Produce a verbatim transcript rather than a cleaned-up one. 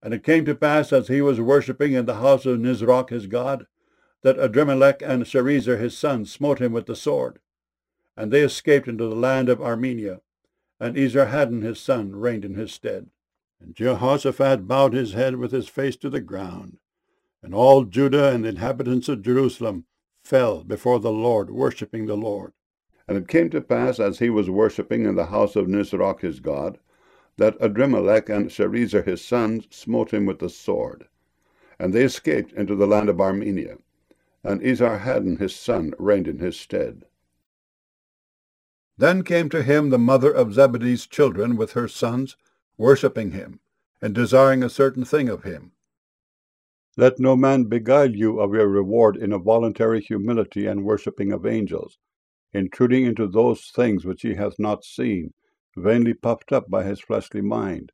And it came to pass, as he was worshipping in the house of Nisroch his god, that Adrammelech and Sharezer his son smote him with the sword. And they escaped into the land of Armenia, and Esarhaddon his son reigned in his stead. And Jehoshaphat bowed his head with his face to the ground, and all Judah and the inhabitants of Jerusalem fell before the Lord, worshipping the Lord. And it came to pass, as he was worshipping in the house of Nisroch his god, that Adrammelech and Sharezer his sons smote him with the sword. And they escaped into the land of Armenia, and Esarhaddon his son reigned in his stead. Then came to him the mother of Zebedee's children with her sons, worshipping him, and desiring a certain thing of him. Let no man beguile you of your reward in a voluntary humility and worshipping of angels, intruding into those things which he hath not seen, vainly puffed up by his fleshly mind,